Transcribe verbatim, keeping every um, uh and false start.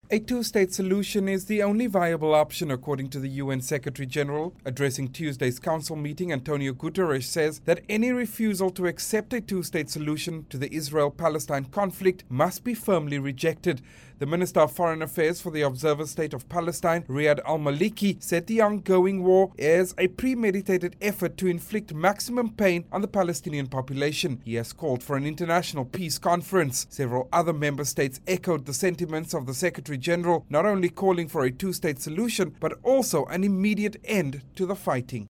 A two-state solution is the only viable option, according to the U N Secretary-General. Addressing Tuesday's council meeting, Antonio Guterres says that any refusal to accept a two-state solution to the Israel-Palestine conflict must be firmly rejected. The Minister of Foreign Affairs for the Observer State of Palestine, Riyad al-Maliki, said the ongoing war is a premeditated effort to inflict maximum pain on the Palestinian population. He has called for an international peace conference. Several other member states echoed the sentiments of the Secretary-General, not only calling for a two-state solution, but also an immediate end to the fighting.